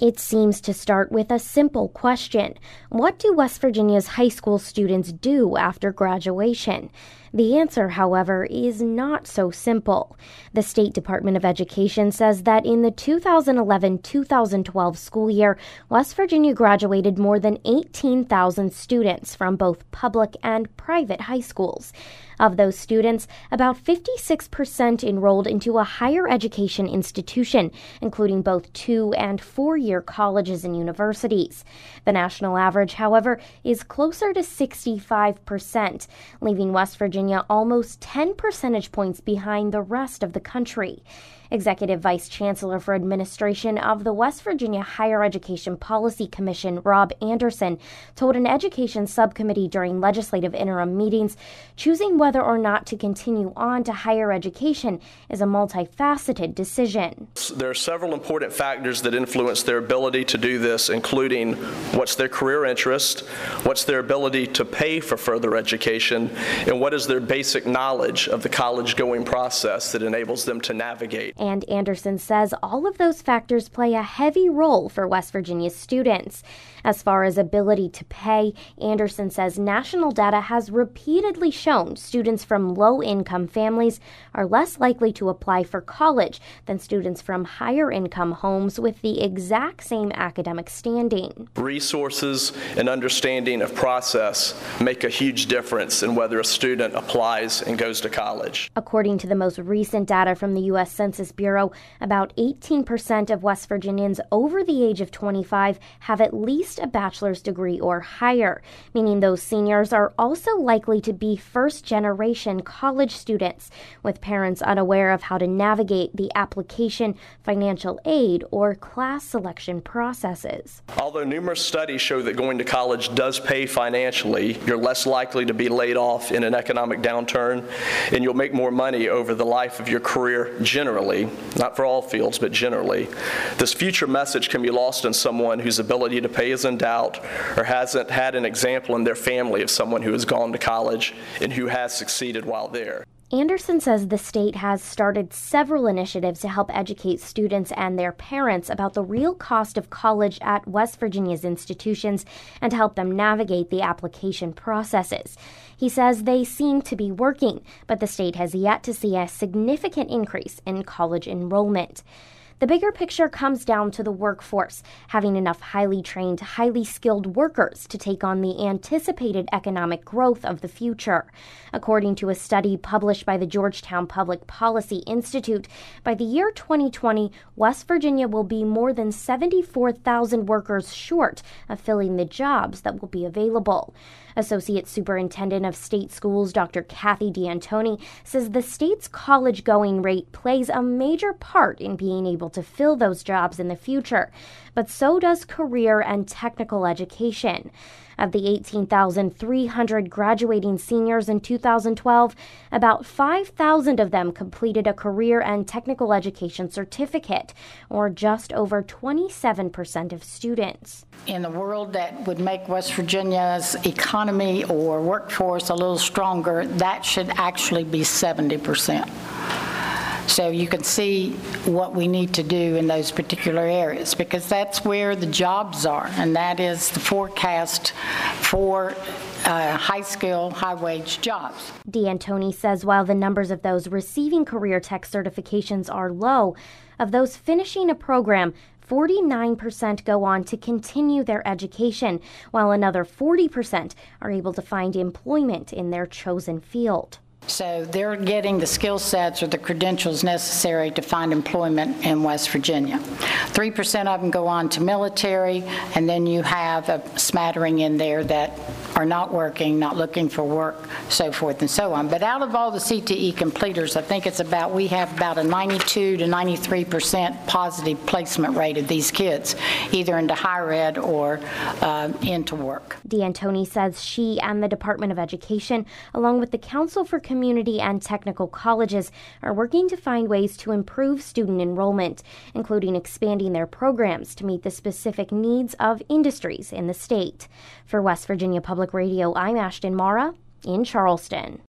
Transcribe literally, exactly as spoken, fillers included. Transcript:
It seems to start with a simple question. What do West Virginia's high school students do after graduation? The answer, however, is not so simple. The State Department of Education says that in the two thousand eleven two thousand twelve school year, West Virginia graduated more than eighteen thousand students from both public and private high schools. Of those students, about fifty-six percent enrolled into a higher education institution, including both two- and four-year colleges and universities. The national average, however, is closer to sixty-five percent, leaving West Virginia almost ten percentage points behind the rest of the country. Executive Vice Chancellor for Administration of the West Virginia Higher Education Policy Commission, Rob Anderson, told an education subcommittee during legislative interim meetings, choosing whether or not to continue on to higher education is a multifaceted decision. There are several important factors that influence their ability to do this, including what's their career interest, what's their ability to pay for further education, and what is their basic knowledge of the college-going process that enables them to navigate. And Anderson says all of those factors play a heavy role for West Virginia's students. As far as ability to pay, Anderson says national data has repeatedly shown students from low-income families are less likely to apply for college than students from higher-income homes with the exact same academic standing. Resources and understanding of process make a huge difference in whether a student applies and goes to college. According to the most recent data from the U S Census Bureau, about eighteen percent of West Virginians over the age of twenty-five have at least a bachelor's degree or higher, meaning those seniors are also likely to be first-generation college students, with parents unaware of how to navigate the application, financial aid, or class selection processes. Although numerous studies show that going to college does pay financially, you're less likely to be laid off in an economic downturn, and you'll make more money over the life of your career generally, not for all fields, but generally. This future message can be lost on someone whose ability to pay is in doubt or hasn't had an example in their family of someone who has gone to college and who has succeeded while there. Anderson says the state has started several initiatives to help educate students and their parents about the real cost of college at West Virginia's institutions and to help them navigate the application processes. He says they seem to be working, but the state has yet to see a significant increase in college enrollment. The bigger picture comes down to the workforce, having enough highly trained, highly skilled workers to take on the anticipated economic growth of the future. According to a study published by the Georgetown Public Policy Institute, by the year twenty twenty, West Virginia will be more than seventy-four thousand workers short of filling the jobs that will be available. Associate Superintendent of State Schools Doctor Kathy D'Antoni says the state's college-going rate plays a major part in being able to fill those jobs in the future, but so does career and technical education. Of the eighteen thousand three hundred graduating seniors in two thousand twelve, about five thousand of them completed a career and technical education certificate, or just over twenty-seven percent of students. In a world that would make West Virginia's economy or workforce a little stronger, that should actually be seventy percent. So you can see what we need to do in those particular areas, because that's where the jobs are, and that is the forecast for uh, high-skill, high-wage jobs. D'Antoni says while the numbers of those receiving career tech certifications are low, of those finishing a program, forty-nine percent go on to continue their education, while another forty percent are able to find employment in their chosen field. So they're getting the skill sets or the credentials necessary to find employment in West Virginia. three percent of them go on to military, and then you have a smattering in there that are not working, not looking for work, so forth and so on. But out of all the C T E completers, I think it's about, we have about a ninety-two to ninety-three percent positive placement rate of these kids, either into higher ed or uh, into work. D'Antoni says she and the Department of Education, along with the Council for Community and Technical Colleges, are working to find ways to improve student enrollment, including expanding their programs to meet the specific needs of industries in the state. For West Virginia Public Radio, I'm Ashton Mara in Charleston.